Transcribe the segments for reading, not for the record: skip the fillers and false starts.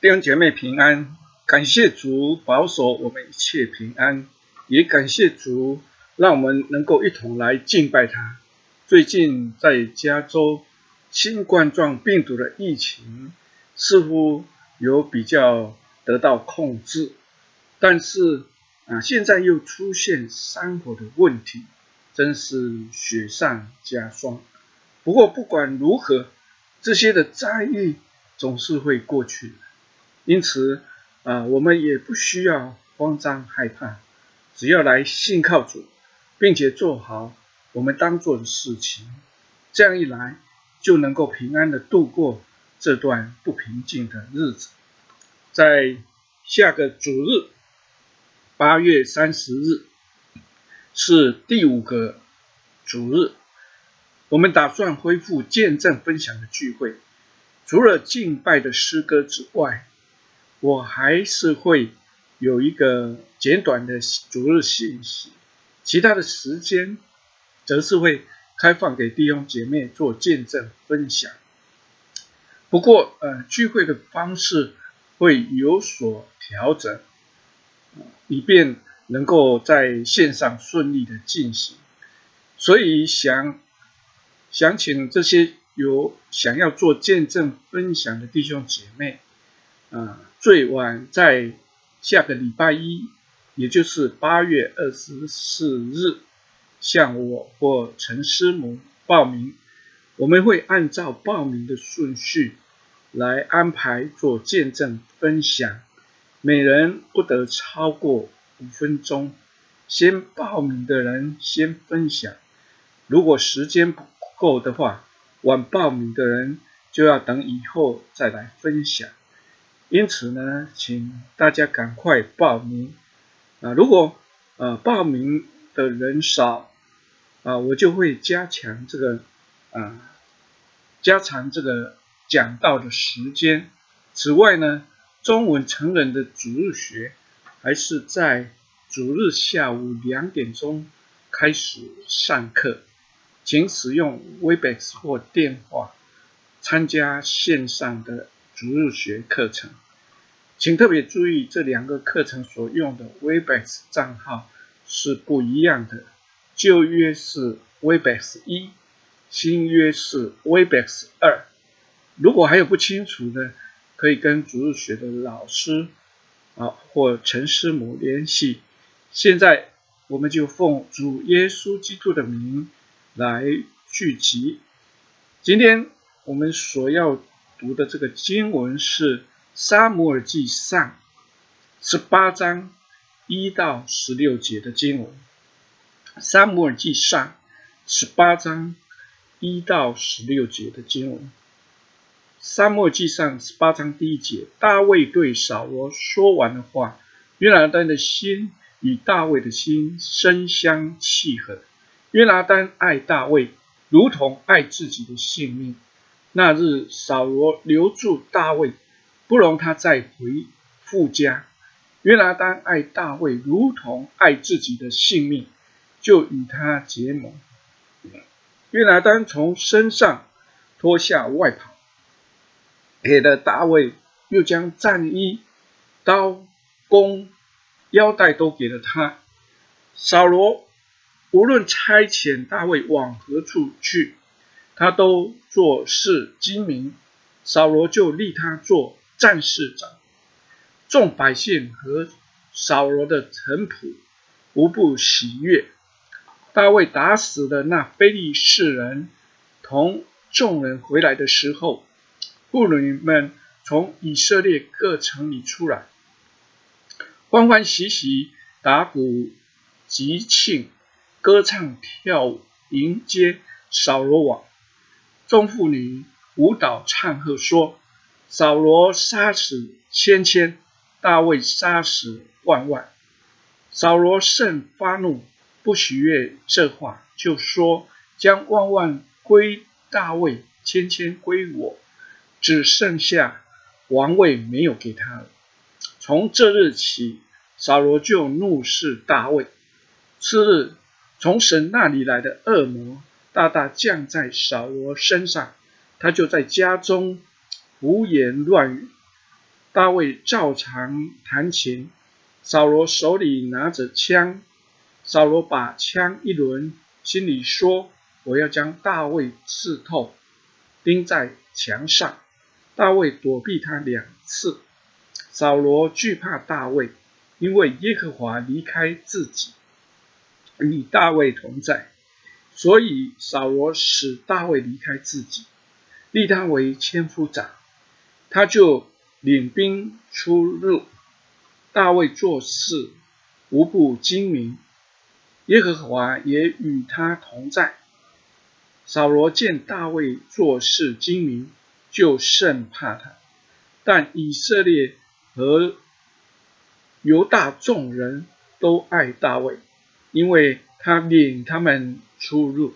弟兄姐妹平安，感谢主保守我们一切平安，也感谢主让我们能够一同来敬拜他。最近在加州新冠状病毒的疫情似乎有比较得到控制，但是现在又出现山火的问题，真是雪上加霜。不过不管如何，这些的灾疫总是会过去的，因此我们也不需要慌张害怕，只要来信靠主，并且做好我们当做的事情，这样一来就能够平安的度过这段不平静的日子。在下个主日8月30日是第5个主日，我们打算恢复见证分享的聚会。除了敬拜的诗歌之外，我还是会有一个简短的主日信息，其他的时间则是会开放给弟兄姐妹做见证分享。不过聚会的方式会有所调整，以便能够在线上顺利的进行。所以想请这些有想要做见证分享的弟兄姐妹最晚在下个礼拜一，也就是8月24日向我或陈师母报名。我们会按照报名的顺序来安排做见证分享，每人不得超过5分钟，先报名的人先分享，如果时间不够的话，晚报名的人就要等以后再来分享。因此呢，请大家赶快报名如果报名的人少我就会加长这个讲道的时间。此外呢，中文成人的主日学还是在主日下午2点钟开始上课，请使用 Webex 或电话参加线上的主日学课程。请特别注意，这2个课程所用的 Webex 账号是不一样的，旧约是 Webex 1，新约是 Webex 2。如果还有不清楚的，可以跟主日学的老师或陈师母联系。现在我们就奉主耶稣基督的名来聚集。今天我们所要读的这个经文是撒母耳记上18章1到16节的经文。撒母耳记上18章1到16节的经文。撒母耳记上18章第1节，大卫对扫罗说完的话，约拿单的心与大卫的心深相契合。约拿单爱大卫，如同爱自己的性命。那日扫罗留住大卫，不容他再回父家。约拿单爱大卫，如同爱自己的性命，就与他结盟。约拿单从身上脱下外袍，给了大卫，又将战衣、刀、弓、腰带都给了他。扫罗无论差遣大卫往何处去，他都做事精明，扫罗就立他做战士长。众百姓和扫罗的臣仆无不喜悦。大卫打死了那非利士人，同众人回来的时候，妇女们从以色列各城里出来，欢欢喜喜打鼓击磬，歌唱跳舞，迎接扫罗王。众妇女舞蹈唱和说，扫罗杀死千千，大卫杀死万万。扫罗甚发怒，不喜悦这话，就说，将万万归大卫，千千归我，只剩下王位没有给他了。从这日起，扫罗就怒视大卫。次日，从神那里来的恶魔大大降在扫罗身上，他就在家中胡言乱语， 大卫照常弹琴，扫罗手里拿着枪。扫罗把枪一抡，心里说：我要将大卫刺透，钉在墙上。大卫躲避他2次。扫罗惧怕大卫，因为耶和华离开自己，与大卫同在，所以扫罗使大卫离开自己，立他为千夫长。他就领兵出入。大卫做事无不精明，耶和华也与他同在。扫罗见大卫做事精明，就甚怕他。但以色列和犹大众人都爱大卫，因为他领他们出入。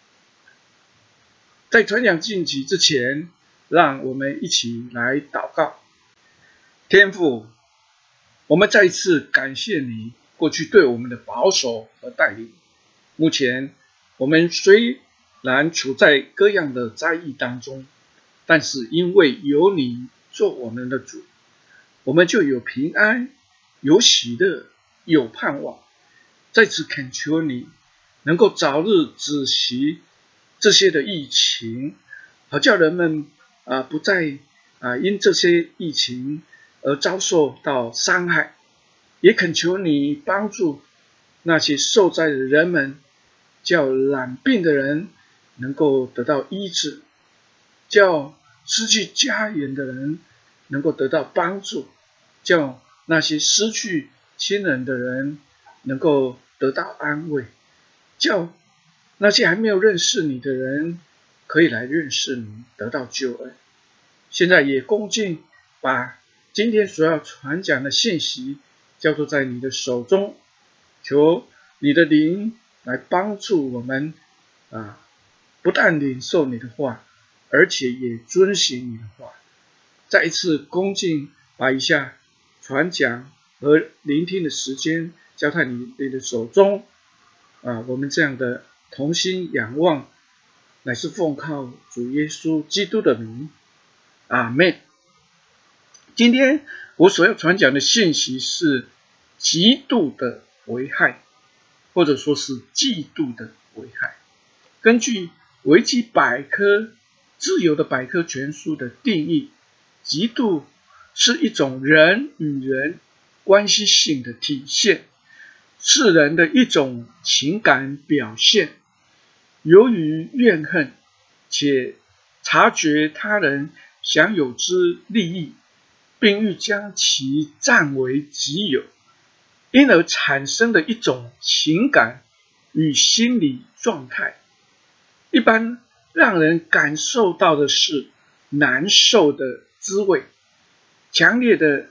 在传讲信息之前，让我们一起来祷告。天父，我们再一次感谢你过去对我们的保守和带领。目前我们虽然处在各样的灾疫当中，但是因为有你做我们的主，我们就有平安，有喜乐，有盼望。在此恳求你能够早日止息这些的疫情，好叫人们不再因这些疫情而遭受到伤害。也恳求你帮助那些受灾的人们，叫染病的人能够得到医治，叫失去家园的人能够得到帮助，叫那些失去亲人的人能够得到安慰，叫那些还没有认识你的人可以来认识你，得到救恩。现在也恭敬把今天所要传讲的信息交托在你的手中，求你的灵来帮助我们不但领受你的话，而且也遵行你的话。再一次恭敬把以下传讲和聆听的时间交在你的手中。我们这样的同心仰望，乃是奉靠主耶稣基督的名。阿们。今天我所要传讲的信息是极度的危害，或者说是嫉妒的危害。根据维基百科自由的百科全书的定义，嫉妒是一种人与人关系性的体现，是人的一种情感表现。由于怨恨且察觉他人享有之利益，并欲将其占为己有，因而产生的一种情感与心理状态。一般让人感受到的是难受的滋味，强烈的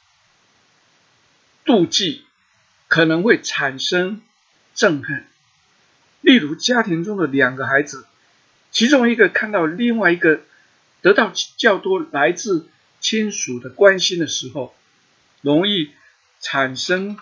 妒忌可能会产生憎恨。例如家庭中的2个孩子，其中一个看到另外一个得到较多来自亲属的关心的时候，容易产生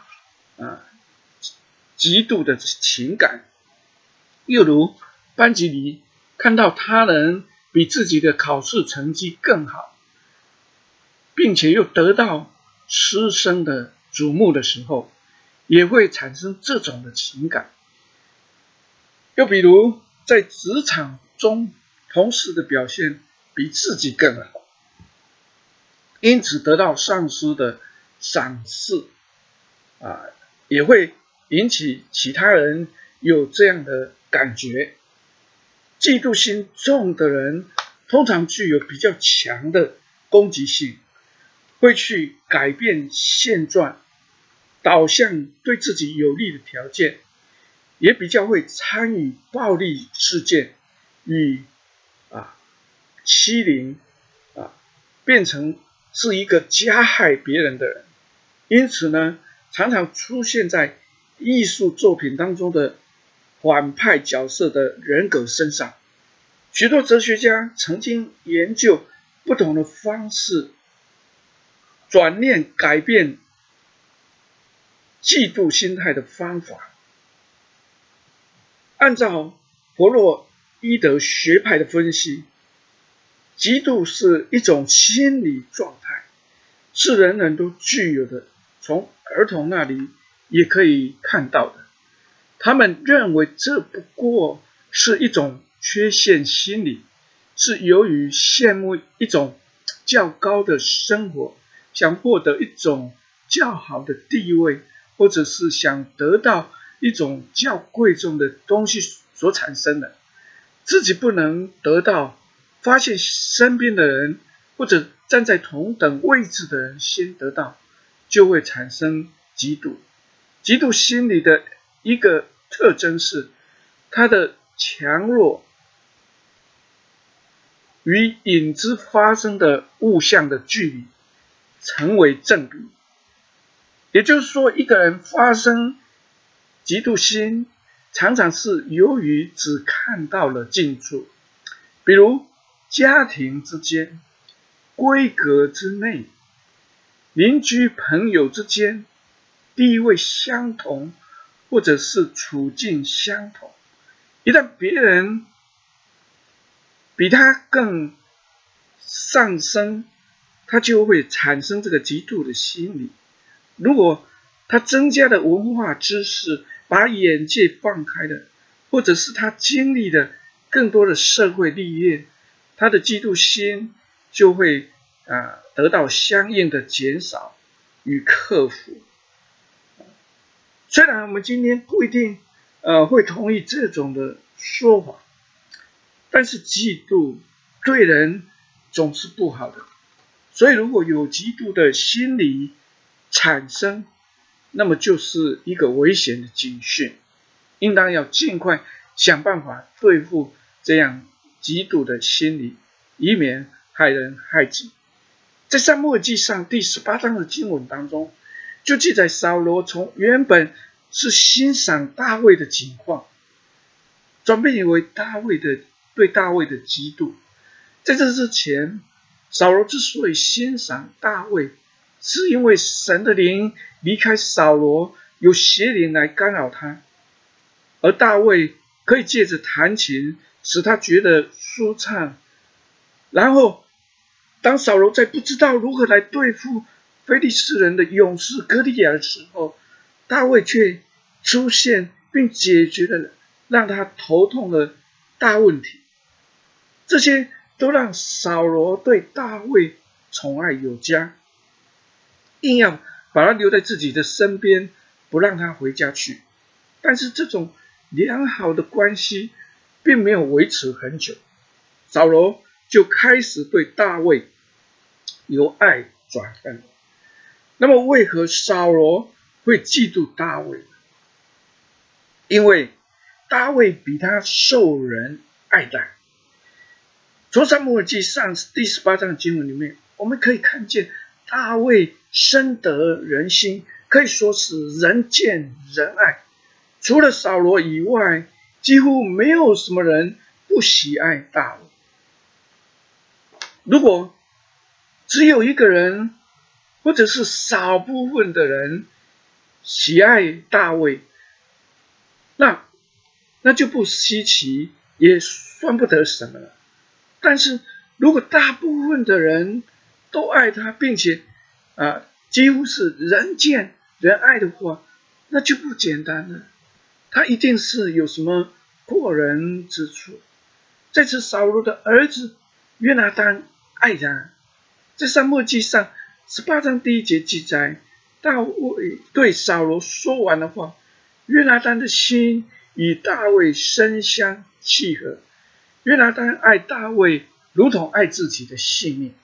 极度的情感。又如班级里看到他人比自己的考试成绩更好，并且又得到师生的瞩目的时候，也会产生这种的情感。又比如在职场中，同事的表现比自己更好，因此得到上司的赏识，也会引起其他人有这样的感觉。嫉妒心重的人通常具有比较强的攻击性，会去改变现状，导向对自己有利的条件，也比较会参与暴力事件与欺凌，变成是一个加害别人的人。因此呢，常常出现在艺术作品当中的反派角色的人格身上。许多哲学家曾经研究不同的方式，转念改变嫉妒心态的方法。按照弗洛伊德学派的分析，嫉妒是一种心理状态， 是人人都具有的，从儿童那里也可以看到的。他们认为这不过是一种缺陷心理，是由于羡慕一种较高的生活，想获得一种较好的地位，或者是想得到一种较贵重的东西所产生的。自己不能得到，发现身边的人或者站在同等位置的人先得到，就会产生嫉妒。嫉妒心理的一个特征是，它的强弱与已知发生的物象的距离成为正比。也就是说，一个人发生嫉妒心，常常是由于只看到了近处，比如家庭之间、闺阁之内、邻居朋友之间，地位相同，或者是处境相同。一旦别人比他更上升，他就会产生这个嫉妒的心理。如果他增加的文化知识把眼界放开了，或者是他经历了更多的社会历练，他的嫉妒心就会得到相应的减少与克服。虽然我们今天不一定会同意这种的说法，但是嫉妒对人总是不好的。所以如果有嫉妒的心理产生，那么就是一个危险的警讯，应当要尽快想办法对付这样嫉妒的心理，以免害人害己。在撒母耳记上第18章的经文当中，就记载扫罗从原本是欣赏大卫的景况，转变为对大卫的嫉妒。在这之前，扫罗之所以欣赏大卫，是因为神的灵离开扫罗，有邪灵来干扰他，而大卫可以借着弹琴使他觉得舒畅。然后当扫罗在不知道如何来对付非利士人的勇士歌利亚的时候，大卫却出现并解决了让他头痛的大问题。这些都让扫罗对大卫宠爱有加，硬要把他留在自己的身边，不让他回家去。但是这种良好的关系并没有维持很久，扫罗就开始对大卫由爱转恨。那么为何扫罗会嫉妒大卫？因为大卫比他受人爱戴。从撒母耳记上第18章的经文里面，我们可以看见大卫深得人心，可以说是人见人爱。除了扫罗以外，几乎没有什么人不喜爱大卫。如果只有一个人，或者是少部分的人喜爱大卫，那就不稀奇，也算不得什么了。但是如果大部分的人都爱他，并且几乎是人见人爱的话，那就不简单了。他一定是有什么过人之处。在此扫罗的儿子约拿单爱他。在撒母耳记上18章第1节记载，大卫对扫罗说完的话，约拿单的心与大卫深相契合。约拿单爱大卫如同爱自己的性命。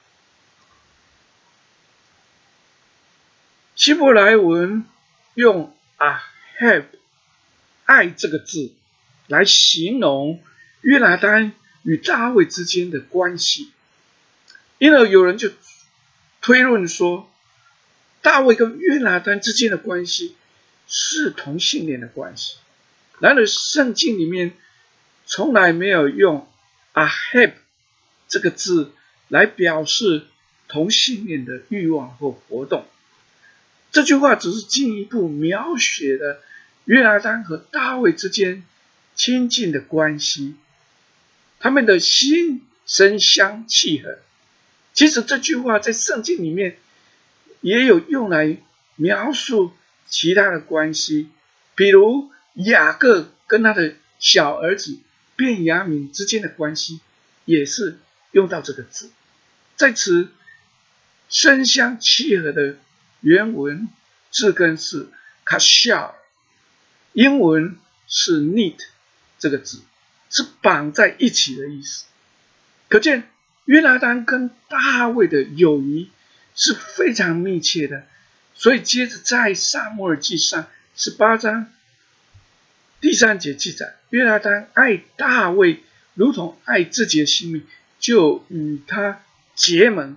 希伯来文用 ahab 爱这个字来形容约拿单与大卫之间的关系，因而有人就推论说，大卫跟约拿单之间的关系是同性恋的关系。然而圣经里面从来没有用 ahab 这个字来表示同性恋的欲望或活动。这句话只是进一步描写了约拿单和大卫之间亲近的关系，他们的心深相契合。其实这句话在圣经里面也有用来描述其他的关系，比如雅各跟他的小儿子便雅悯之间的关系，也是用到这个字。在此声相契合的原文字根是 kashar， 英文是 knit 这个字，是绑在一起的意思。可见约拿单跟大卫的友谊是非常密切的，所以接着在撒母耳记上18章第3节记载，约拿单爱大卫如同爱自己的性命，就与他结盟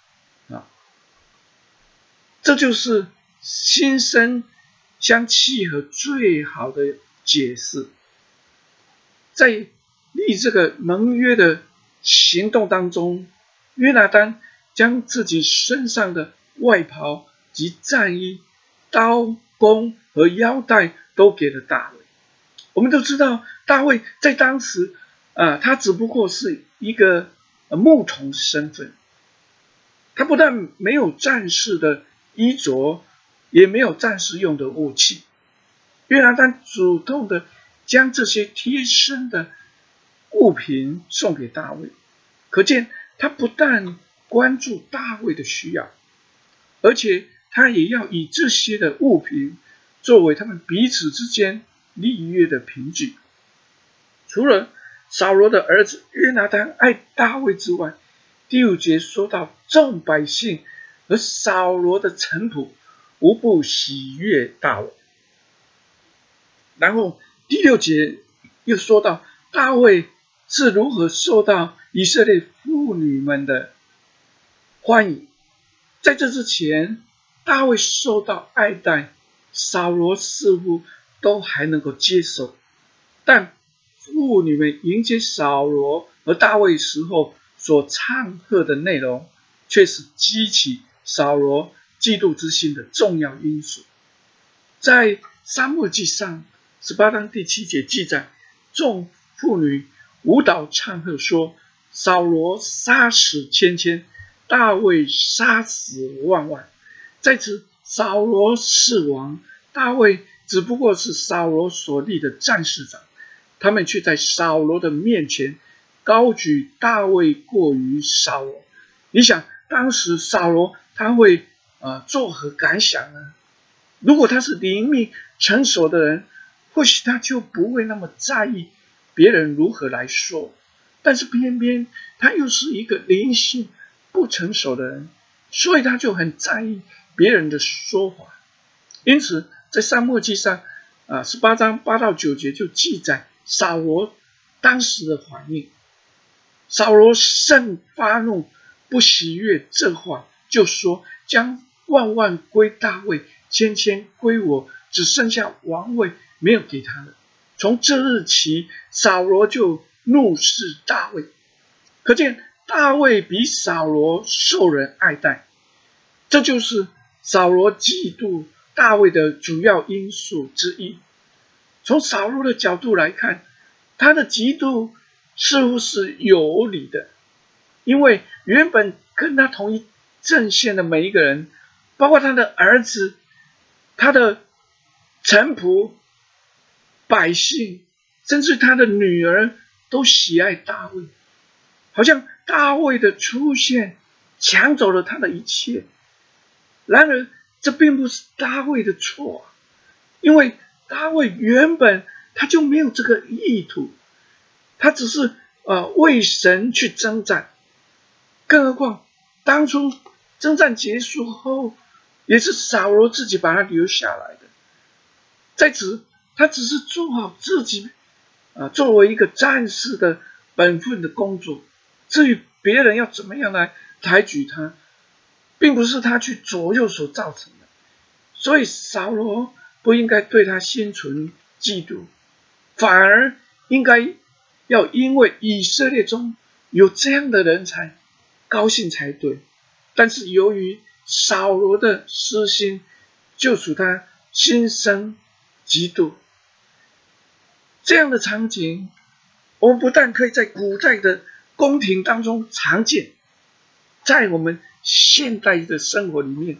这就是心声相契合最好的解释。在立这个盟约的行动当中，约拿单将自己身上的外袍及战衣、刀弓和腰带都给了大卫。我们都知道，大卫在当时他只不过是一个牧童身份，他不但没有战士的衣着，也没有战士用的武器。约拿单主动的将这些贴身的物品送给大卫，可见他不但关注大卫的需要，而且他也要以这些的物品作为他们彼此之间立约的凭据。除了扫罗的儿子约拿单爱大卫之外，第5节说到众百姓和扫罗的臣仆无不喜悦大卫。然后第6节又说到大卫是如何受到以色列妇女们的欢迎。在这之前，大卫受到爱戴，扫罗似乎都还能够接受，但妇女们迎接扫罗和大卫时候所唱和的内容，却是激起扫罗嫉妒之心的重要因素。在撒母耳记上18章第7节记载，众妇女舞蹈唱和说，扫罗杀死千千，大卫杀死万万。在此扫罗是王，大卫只不过是扫罗所立的战士长，他们却在扫罗的面前高举大卫过于扫罗。你想当时扫罗他会作何感想呢？如果他是灵命成熟的人，或许他就不会那么在意别人如何来说，但是偏偏他又是一个灵性不成熟的人，所以他就很在意别人的说法。因此在撒母耳记上18章8到9节就记载扫罗当时的反应。扫罗甚发怒，不喜悦这话，就说，将万万归大卫，千千归我，只剩下王位没有给他了。从这日起，扫罗就怒视大卫。可见大卫比扫罗受人爱戴，这就是扫罗嫉妒大卫的主要因素之一。从扫罗的角度来看，他的嫉妒似乎是有理的，因为原本跟他同一阵线的每一个人，包括他的儿子、他的臣仆、百姓，甚至他的女儿，都喜爱大卫，好像大卫的出现抢走了他的一切。然而这并不是大卫的错，因为大卫原本他就没有这个意图，他只是为神去征战。更何况当初征战结束后，也是扫罗自己把他留下来的。在此他只是做好自己作为一个战士的本分的工作，至于别人要怎么样来抬举他，并不是他去左右所造成的。所以扫罗不应该对他心存嫉妒，反而应该要因为以色列中有这样的人才高兴才对。但是由于扫罗的私心，就使他心生嫉妒。这样的场景，我们不但可以在古代的宫廷当中常见，在我们现代的生活里面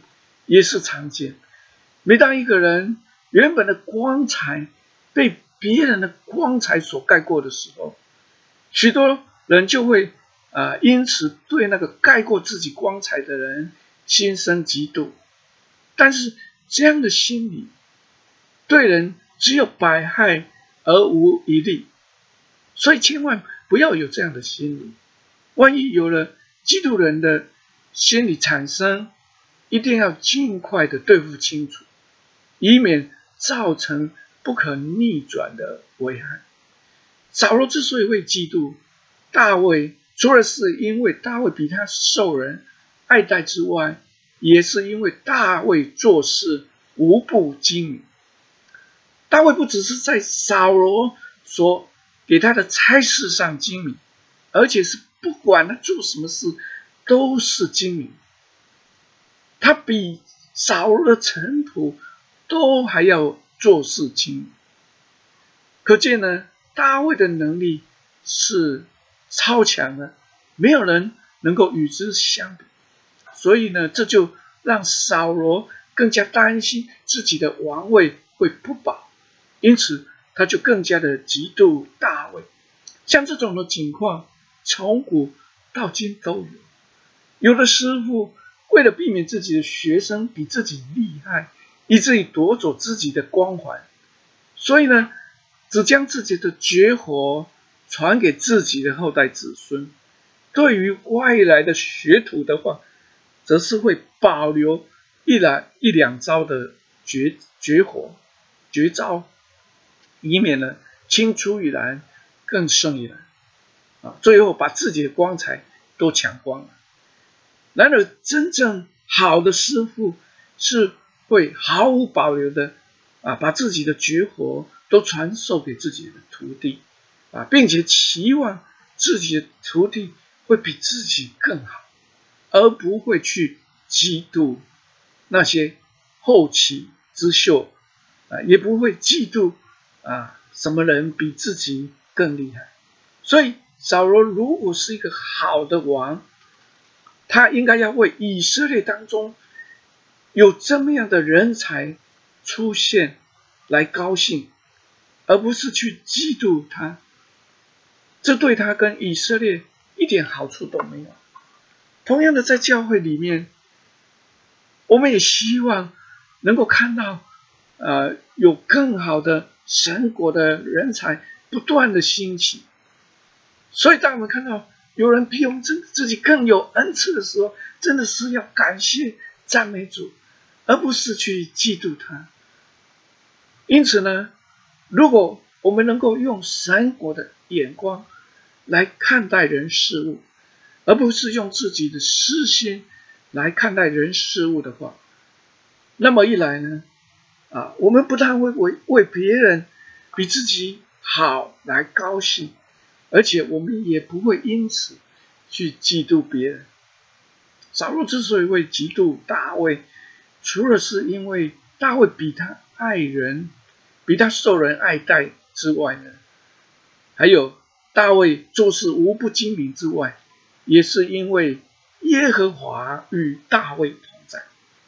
也是常见。每当一个人原本的光彩被别人的光彩所盖过的时候，许多人就会因此对那个盖过自己光彩的人心生嫉妒。但是这样的心理对人只有百害而无一利，所以千万不要有这样的心理。万一有了嫉妒人的心理产生，一定要尽快的对付清楚，以免造成不可逆转的危害。扫罗之所以会嫉妒大卫，除了是因为大卫比他受人爱戴之外，也是因为大卫做事无不精明。大卫不只是在扫罗所给他的差事上精明，而且是不管他做什么事都是精明。他比扫罗的臣仆都还要做事精明。可见呢，大卫的能力是超强的，没有人能够与之相比。所以呢，这就让扫罗更加担心自己的王位会不保，因此他就更加的嫉妒大卫。像这种的情况，从古到今都有。有的师傅为了避免自己的学生比自己厉害，以至于夺走自己的光环，所以呢，只将自己的绝活传给自己的后代子孙。对于外来的学徒的话，则是会保留一两招的绝活绝招，以免呢青出于蓝更胜于蓝，最后把自己的光彩都抢光了。然而真正好的师傅是会毫无保留的把自己的绝活都传授给自己的徒弟并且期望自己的徒弟会比自己更好，而不会去嫉妒那些后起之秀也不会嫉妒什么人比自己更厉害。所以扫罗如果是一个好的王，他应该要为以色列当中有这么样的人才出现来高兴，而不是去嫉妒他。这对他跟以色列一点好处都没有。同样的，在教会里面，我们也希望能够看到有更好的神国的人才不断的兴起。所以当我们看到有人比我们自己更有恩赐的时候，真的是要感谢赞美主，而不是去嫉妒他。因此呢，如果我们能够用神国的眼光来看待人事物，而不是用自己的私心来看待人事物的话，那么一来呢我们不但会为别人比自己好来高兴，而且我们也不会因此去嫉妒别人。扫罗之所以会嫉妒大卫，除了是因为大卫比他爱人，比他受人爱戴之外呢，还有大卫做事无不精明之外，也是因为耶和华与大卫同在。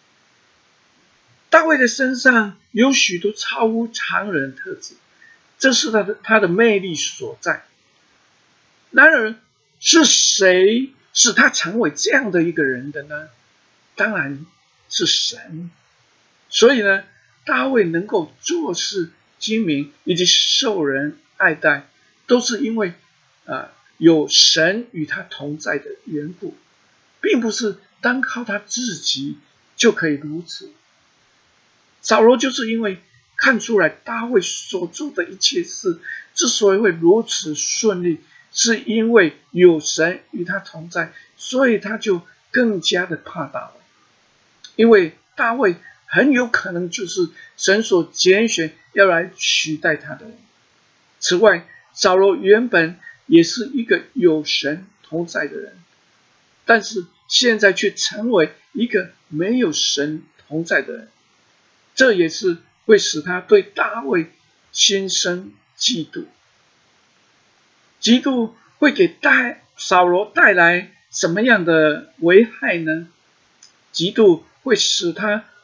大卫的身上有许多超乎常人的特质，这是他的魅力所在。然而是谁使他成为这样的一个人的呢？当然是神。所以呢，大卫能够做事精明以及受人爱戴，都是因为有神与他同在的缘故，并不是单靠他自己就可以如此。扫罗就是因为看出来大卫所做的一切事之所以会如此顺利，是因为有神与他同在，所以他就更加的怕大卫，因为大卫很有可能就是神所拣选要来取代他的人。此外，扫罗原本也是一个有神同在的人，但是现在却成为一个没有神同在的人，这也是会使他对大卫心生嫉妒。嫉妒会给扫罗带来什么样的危害呢？嫉妒会使他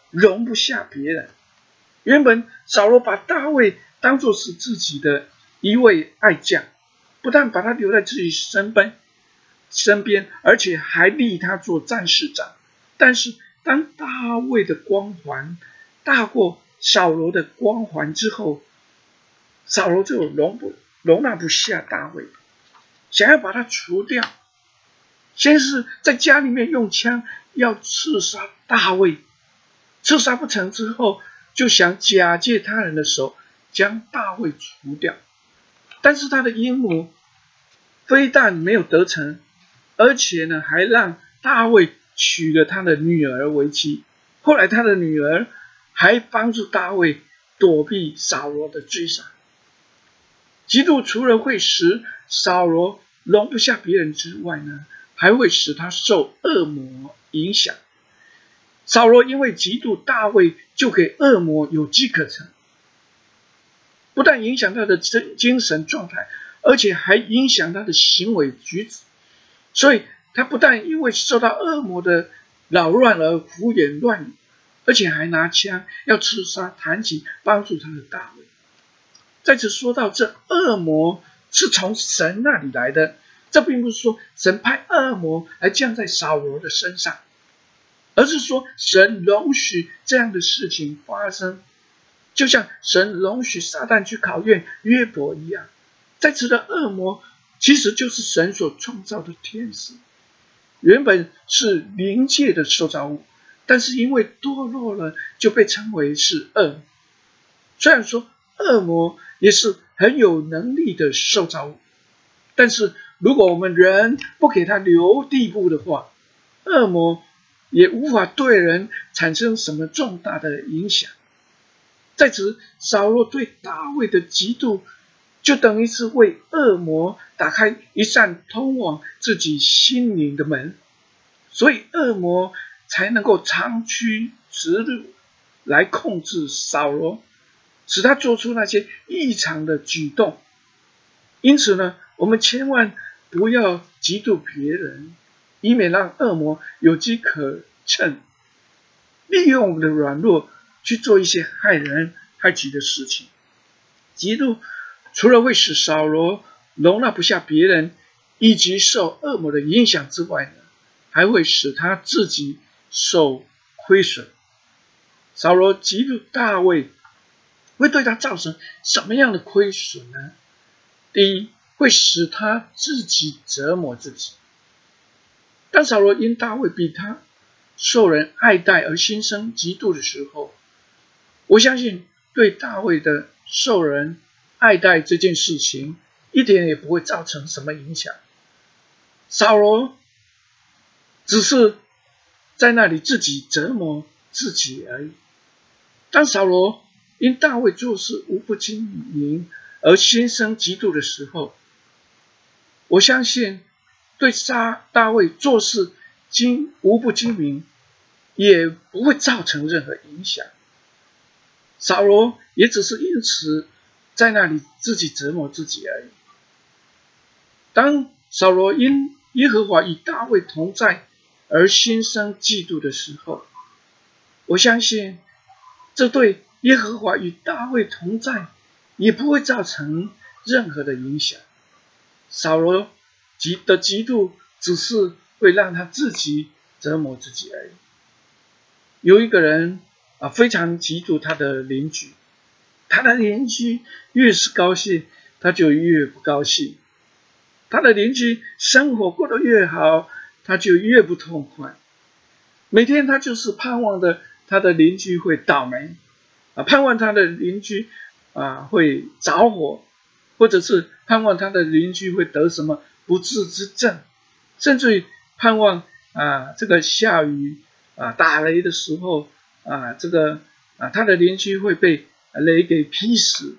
容不下别人。原本扫罗把大卫当作是自己的一位爱将，不但把他留在自己身边，而且还立他做战士长。但是当大卫的光环大过扫罗的光环之后，扫罗就容纳不下大卫，想要把他除掉。先是在家里面用枪要刺杀大卫，刺杀不成之后，就想假借他人的手将大卫除掉。但是他的阴谋非但没有得逞，而且呢，还让大卫娶了他的女儿为妻。后来他的女儿还帮助大卫躲避扫罗的追杀。嫉妒除了会使扫罗容不下别人之外呢，还会使他受恶魔影响。扫罗因为嫉妒大卫，就给恶魔有机可乘，不但影响他的精神状态，而且还影响他的行为举止。所以他不但因为受到恶魔的扰乱而胡言乱语，而且还拿枪要刺杀弹琴帮助他的大卫。在此说到，这恶魔是从神那里来的，这并不是说神派恶魔来降在扫罗的身上，而是说神容许这样的事情发生，就像神容许撒旦去考验约伯一样。在此的恶魔其实就是神所创造的天使，原本是灵界的受造物，但是因为堕落了，就被称为是恶魔。虽然说恶魔也是很有能力的受造物，但是如果我们人不给他留地步的话，恶魔也无法对人产生什么重大的影响。在此，扫罗对大卫的嫉妒，就等于是为恶魔打开一扇通往自己心灵的门，所以恶魔才能够长驱直入来控制扫罗，使他做出那些异常的举动。因此呢，我们千万不要嫉妒别人，以免让恶魔有机可乘，利用我们的软弱去做一些害人害己的事情。嫉妒除了会使扫罗容纳不下别人，以及受恶魔的影响之外呢，还会使他自己受亏损。扫罗嫉妒大卫，会对他造成什么样的亏损呢？第一，会使他自己折磨自己。当扫罗因大卫比他受人爱戴而心生嫉妒的时候，我相信对大卫的受人爱戴这件事情一点也不会造成什么影响。扫罗只是在那里自己折磨自己而已。当扫罗因大卫做事无不精明而心生嫉妒的时候，我相信对大卫做事无不精明也不会造成任何影响。扫罗也只是因此在那里自己折磨自己而已。当扫罗因耶和华与大卫同在而心生嫉妒的时候，我相信这对耶和华与大卫同在也不会造成任何的影响。扫罗的嫉妒只是会让他自己折磨自己而已。有一个人非常嫉妒他的邻居，他的邻居越是高兴，他就越不高兴；他的邻居生活过得越好，他就越不痛快。每天他就是盼望着他的邻居会倒霉，盼望他的邻居会着火，或者是盼望他的邻居会得什么不治之症，甚至于盼望这个下雨打雷的时候他的邻居会被雷给劈死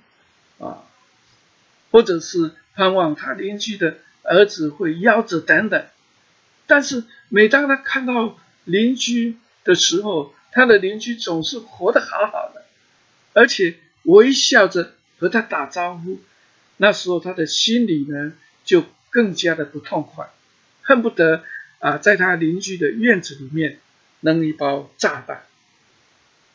或者是盼望他邻居的儿子会夭折等等。但是每当他看到邻居的时候，他的邻居总是活得好好的，而且微笑着和他打招呼，那时候他的心里呢就更加的不痛快，恨不得在他邻居的院子里面扔一包炸弹。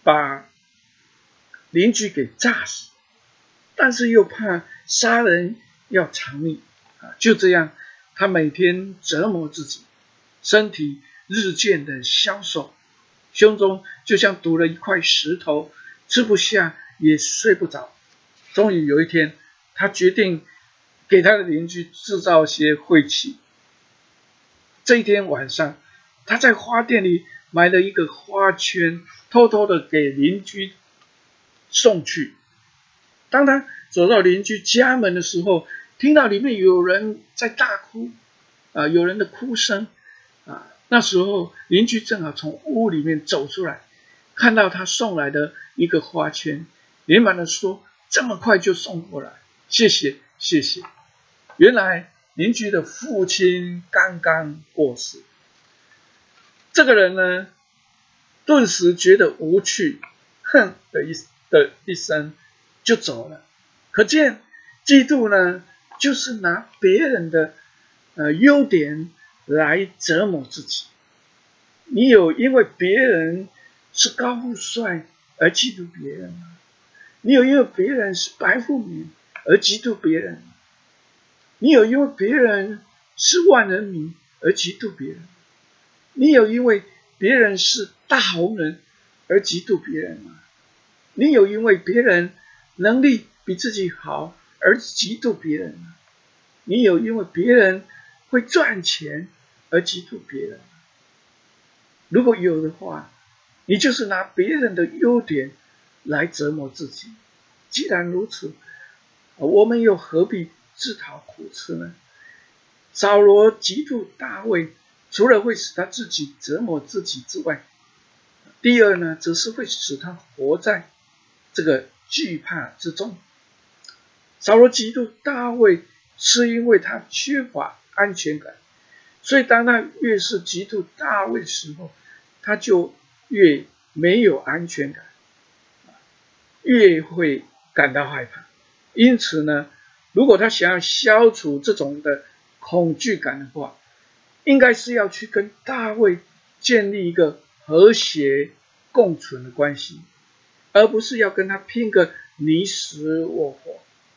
把邻居给炸死，但是又怕杀人要偿命就这样，他每天折磨自己，身体日渐的消瘦，胸中就像堵了一块石头，吃不下也睡不着。终于有一天，他决定给他的邻居制造些晦气。这一天晚上，他在花店里买了一个花圈，偷偷的给邻居送去。当他走到邻居家门的时候，听到里面有人在大哭有人的哭声那时候邻居正好从屋里面走出来，看到他送来的一个花圈，连忙的说：“这么快就送过来，谢谢谢谢。”原来邻居的父亲刚刚过世。这个人呢，顿时觉得无趣，哼的一声就走了。可见嫉妒呢，就是拿别人的优点来折磨自己。你有因为别人是高富帅而嫉妒别人吗？你有因为别人是白富美而嫉妒别人吗？你有因为别人是万人迷而嫉妒别人吗？你有因为别人是大红人而嫉妒别人吗？你有因为别人能力比自己好而嫉妒别人吗？你有因为别人会赚钱而嫉妒别人吗？如果有的话，你就是拿别人的优点来折磨自己。既然如此，我们又何必自讨苦吃呢？扫罗嫉妒大卫，除了会使他自己折磨自己之外，第二呢，则是会使他活在这个惧怕之中。扫罗嫉妒大卫，是因为他缺乏安全感，所以当他越是嫉妒大卫的时候，他就越没有安全感，越会感到害怕。因此呢，如果他想要消除这种的恐惧感的话，应该是要去跟大卫建立一个和谐共存的关系，而不是要跟他拼个你死我活。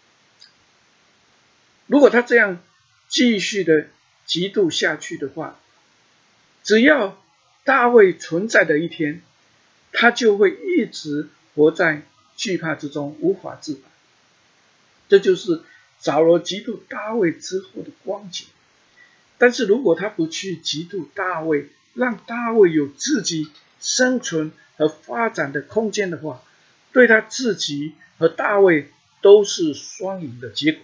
如果他这样继续的嫉妒下去的话，只要大卫存在的一天，他就会一直活在惧怕之中，无法自拔。这就是扫罗嫉妒大卫之后的光景。但是如果他不去嫉妒大卫，让大卫有自己生存和发展的空间的话，对他自己和大卫都是双赢的结果。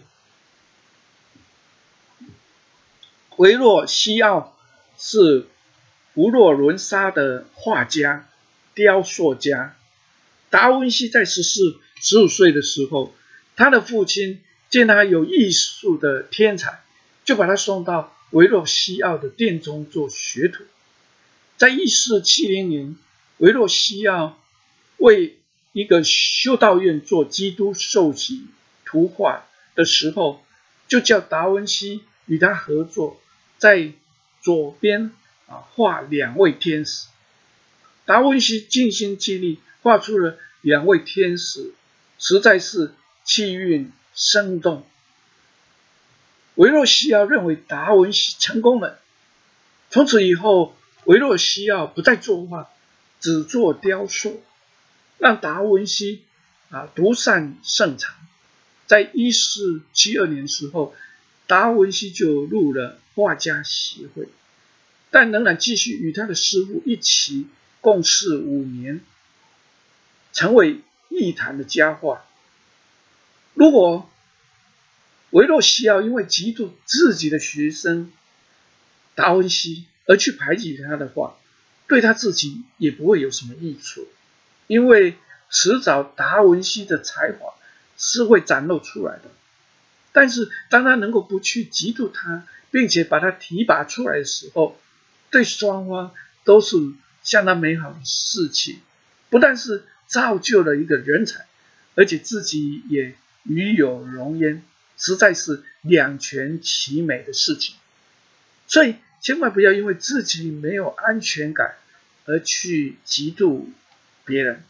维洛西奥是佛罗伦萨的画家、雕塑家。达文西在15岁的时候，他的父亲见他有艺术的天才，就把他送到维洛西奥的殿中做学徒。在1470年，维洛西奥为一个修道院做基督受洗图画的时候，就叫达文西与他合作，在左边画2位天使。达文西尽心尽力画出了2位天使，实在是气韵生动。维洛西奥认为达文西成功了，从此以后，维洛西奥不再作画，只做雕塑，让达文西独善盛长。在1472年时候，达文西就入了画家协会，但仍然继续与他的师傅一起共事5年，成为艺坛的佳话。如果维洛西奥因为嫉妒自己的学生达文西而去排挤他的话，对他自己也不会有什么益处，因为迟早达文西的才华是会展露出来的。但是当他能够不去嫉妒他，并且把他提拔出来的时候，对双方都是相当美好的事情，不但是造就了一个人才，而且自己也与有荣焉，实在是两全其美的事情。所以千万不要因为自己没有安全感而去嫉妒别人。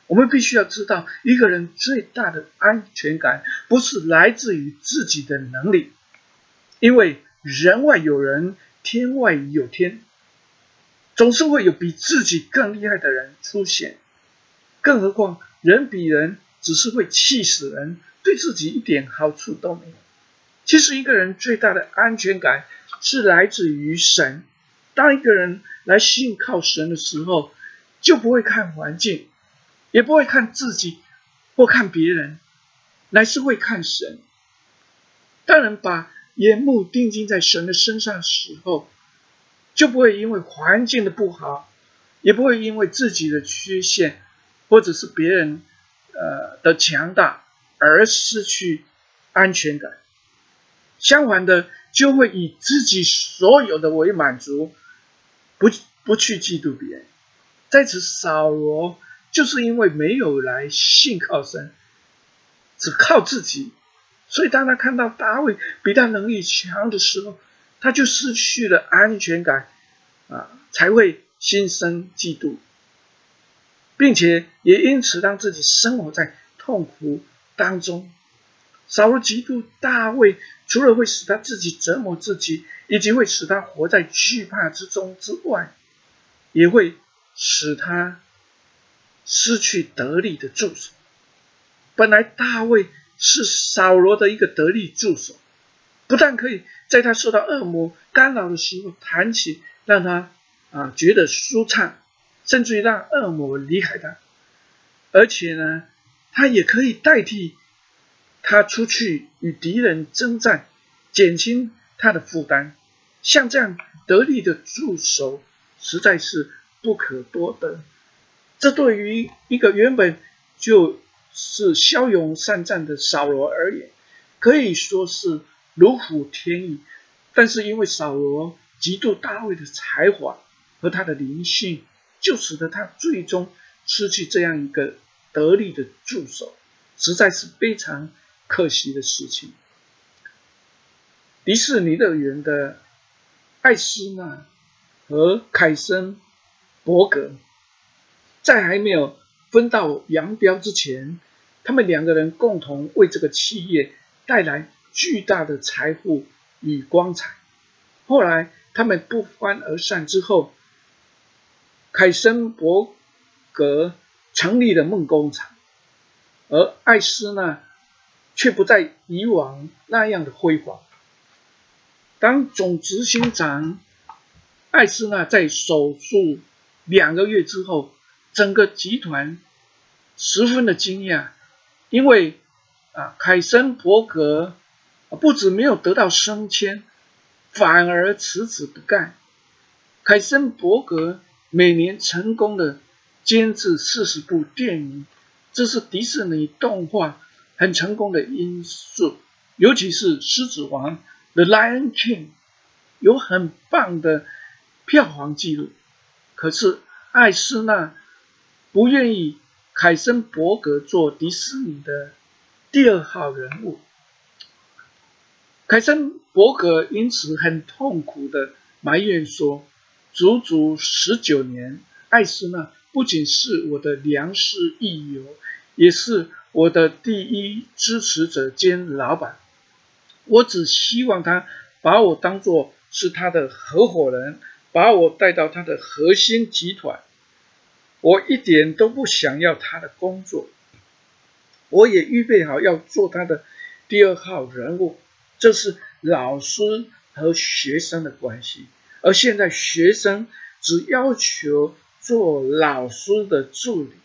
我们必须要知道，一个人最大的安全感不是来自于自己的能力，因为人外有人，天外有天，总是会有比自己更厉害的人出现。更何况人比人只是会气死人，对自己一点好处都没有。其实一个人最大的安全感是来自于神。当一个人来信靠神的时候，就不会看环境，也不会看自己或看别人，乃是会看神。当人把眼目定睛在神的身上的时候，就不会因为环境的不好，也不会因为自己的缺陷或者是别人的强大而失去安全感。相反的，就会以自己所有的为满足，不去嫉妒别人。在此，扫罗就是因为没有来信靠神，只靠自己，所以当他看到大卫比他能力强的时候，他就失去了安全感，才会心生嫉妒，并且也因此让自己生活在痛苦当中。扫罗嫉妒大卫，除了会使他自己折磨自己，以及会使他活在惧怕之中之外，也会使他失去得力的助手。本来大卫是扫罗的一个得力助手，不但可以在他受到恶魔干扰的时候弹起，让他觉得舒畅，甚至于让恶魔离开他，而且呢，他也可以代替他出去与敌人征战，减轻他的负担。像这样得力的助手实在是不可多得。这对于一个原本就是骁勇善战的扫罗而言，可以说是如虎添翼。但是因为扫罗嫉妒大卫的才华和他的灵性，就使得他最终失去这样一个得力的助手，实在是非常可惜的事情。迪士尼乐园的艾斯纳和凯森伯格在还没有分道扬镳之前，他们两个人共同为这个企业带来巨大的财富与光彩。后来他们不欢而散之后，凯森伯格成立了梦工厂，而艾斯纳却不再以往那样的辉煌。当总执行长艾斯纳在手术2个月之后，整个集团十分的惊讶，因为凯森伯格不止没有得到升迁，反而辞职不干。凯森伯格每年成功的监制40部电影，这是迪士尼动画很成功的因素，尤其是《狮子王》The Lion King 有很棒的票房记录。可是艾斯纳不愿意凯森伯格做迪士尼的第2号人物，凯森伯格因此很痛苦的埋怨说，足足19年，艾斯纳不仅是我的良师益友，也是我的第一支持者兼老板。我只希望他把我当作是他的合伙人，把我带到他的核心集团。我一点都不想要他的工作，我也预备好要做他的第2号人物。这是老师和学生的关系，而现在学生只要求做老师的助理。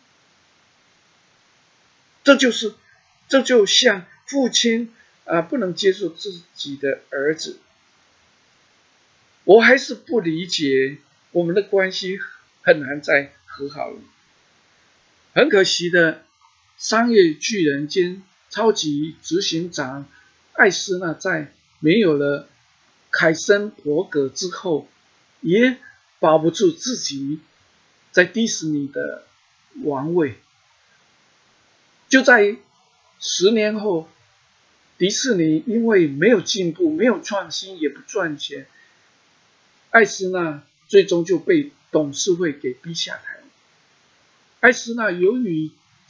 这就像父亲不能接受自己的儿子。我还是不理解，我们的关系很难再和好了。很可惜的，商业巨人兼超级执行长艾斯纳在没有了凯森伯格之后，也保不住自己在迪士尼的王位。就在10年后，迪士尼因为没有进步、没有创新、也不赚钱，艾斯纳最终就被董事会给逼下台。艾斯纳由于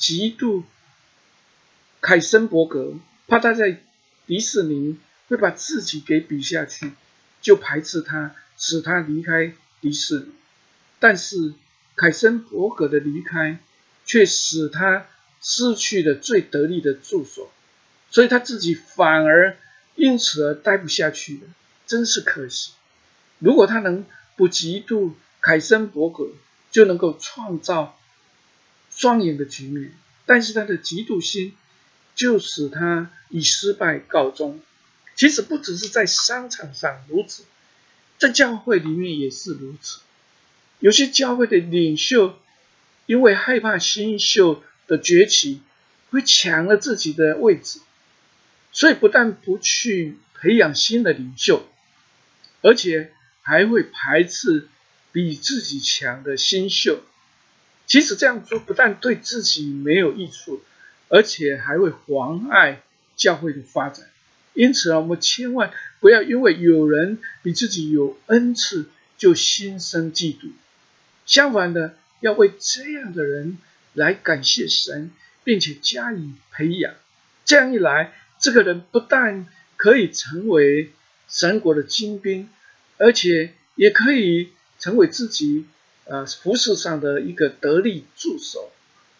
嫉妒凯森伯格，怕他在迪士尼会把自己给比下去，就排斥他，使他离开迪士尼。但是凯森伯格的离开却使他失去了最得力的助手，所以他自己反而因此而待不下去了，真是可惜。如果他能不嫉妒凯森伯格，就能够创造双赢的局面，但是他的嫉妒心就使他以失败告终。其实不只是在商场上如此，在教会里面也是如此。有些教会的领袖因为害怕新秀的崛起会抢了自己的位置，所以不但不去培养新的领袖，而且还会排斥比自己强的新秀。其实这样做不但对自己没有益处，而且还会妨碍教会的发展。因此我们千万不要因为有人比自己有恩赐就心生嫉妒。相反的，要为这样的人来感谢神，并且加以培养。这样一来，这个人不但可以成为神国的精兵，而且也可以成为自己服事上的一个得力助手。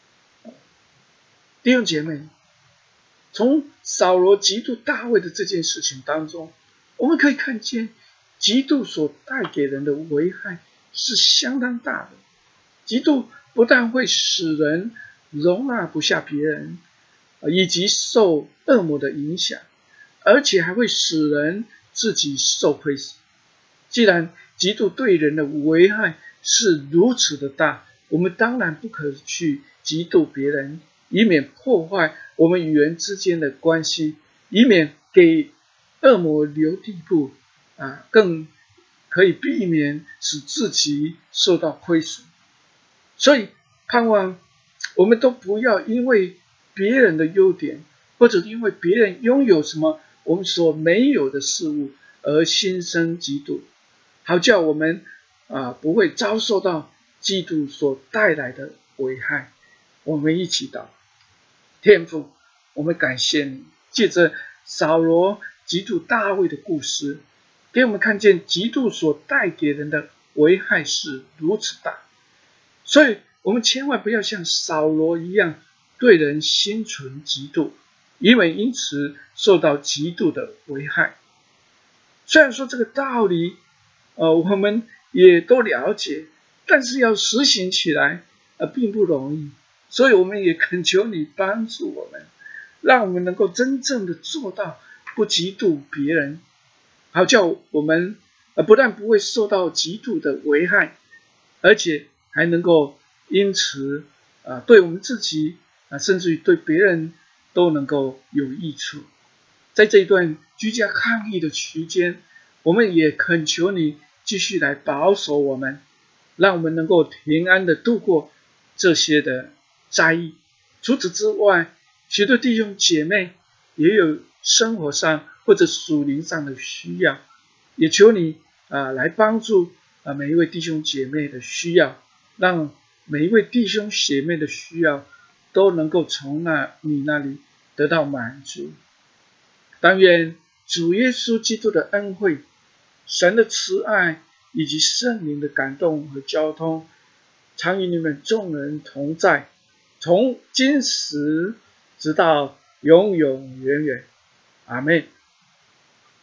弟兄姐妹，从扫罗嫉妒大卫的这件事情当中，我们可以看见嫉妒所带给人的危害是相当大的。嫉妒不但会使人容纳不下别人，以及受恶魔的影响，而且还会使人自己受亏损。既然嫉妒对人的危害是如此的大，我们当然不可去嫉妒别人，以免破坏我们与人之间的关系，以免给恶魔留地步，更可以避免使自己受到亏损。所以盼望我们都不要因为别人的优点，或者因为别人拥有什么我们所没有的事物而心生嫉妒，好叫我们不会遭受到嫉妒所带来的危害。我们一起祷告。天父，我们感谢你，借着扫罗嫉妒大卫的故事，给我们看见嫉妒所带给人的危害是如此大。所以我们千万不要像扫罗一样对人心存嫉妒，以免因此受到嫉妒的危害。虽然说这个道理我们也都了解，但是要实行起来并不容易。所以我们也恳求你帮助我们，让我们能够真正的做到不嫉妒别人，好叫我们不但不会受到嫉妒的危害，而且还能够因此对我们自己甚至于对别人都能够有益处。在这一段居家抗疫的期间，我们也恳求你继续来保守我们，让我们能够平安的度过这些的灾疫。除此之外，许多弟兄姐妹也有生活上或者属灵上的需要，也求你来帮助每一位弟兄姐妹的需要，让每一位弟兄姐妹的需要都能够从你那里得到满足。但愿主耶稣基督的恩惠、神的慈爱以及圣灵的感动和交通，常与你们众人同在，从今时直到永永远远。阿们。